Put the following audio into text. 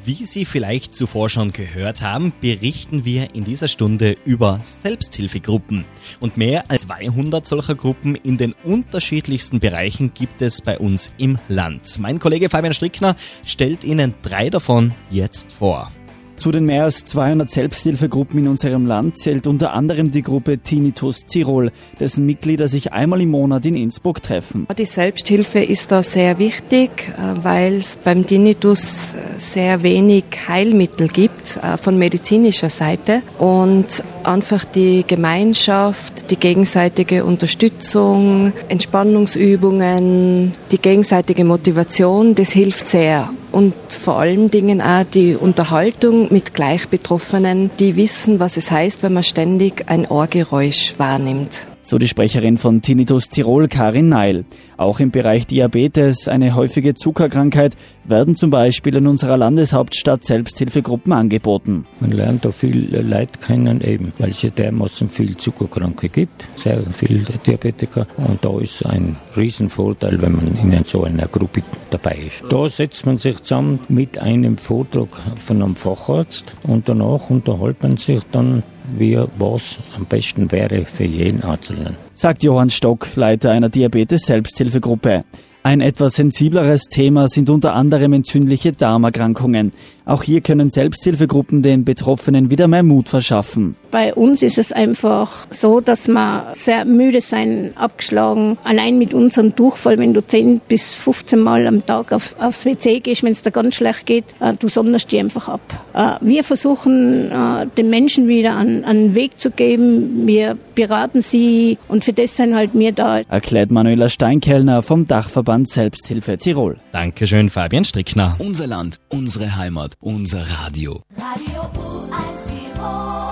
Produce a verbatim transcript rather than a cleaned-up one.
Wie Sie vielleicht zuvor schon gehört haben, berichten wir in dieser Stunde über Selbsthilfegruppen. Und mehr als zweihundert solcher Gruppen in den unterschiedlichsten Bereichen gibt es bei uns im Land. Mein Kollege Fabian Strickner stellt Ihnen drei davon jetzt vor. Zu den mehr als zweihundert Selbsthilfegruppen in unserem Land zählt unter anderem die Gruppe Tinnitus Tirol, dessen Mitglieder sich einmal im Monat in Innsbruck treffen. Die Selbsthilfe ist da sehr wichtig, weil es beim Tinnitus sehr wenig Heilmittel gibt von medizinischer Seite und einfach die Gemeinschaft, die gegenseitige Unterstützung, Entspannungsübungen, die gegenseitige Motivation, das hilft sehr. Und vor allen Dingen auch die Unterhaltung mit Gleichbetroffenen, die wissen, was es heißt, wenn man ständig ein Ohrgeräusch wahrnimmt. So die Sprecherin von Tinnitus Tirol, Karin Neil. Auch im Bereich Diabetes, eine häufige Zuckerkrankheit, werden zum Beispiel in unserer Landeshauptstadt Selbsthilfegruppen angeboten. Man lernt da viel Leute kennen, eben, weil es ja dermaßen viel Zuckerkranke gibt, sehr viele Diabetiker. Und da ist ein Riesenvorteil, wenn man in so einer Gruppe dabei ist. Da setzt man sich zusammen mit einem Vortrag von einem Facharzt und danach unterhält man sich dann, wie was am besten wäre für jeden Einzelnen. Sagt Johann Stock, Leiter einer Diabetes-Selbsthilfegruppe. Ein etwas sensibleres Thema sind unter anderem entzündliche Darmerkrankungen. Auch hier können Selbsthilfegruppen den Betroffenen wieder mehr Mut verschaffen. Bei uns ist es einfach so, dass wir sehr müde sein, abgeschlagen. Allein mit unserem Durchfall, wenn du zehn bis fünfzehn Mal am Tag auf, aufs W C gehst, wenn es dir ganz schlecht geht, äh, du sonderst dich einfach ab. Äh, wir versuchen, äh, den Menschen wieder einen, einen Weg zu geben. Wir beraten sie und für das sind halt wir da. Erklärt Manuela Steinkellner vom Dachverband Selbsthilfe Tirol. Dankeschön, Fabian Strickner. Unser Land, unsere Heimat, unser Radio. Radio U eins Tirol.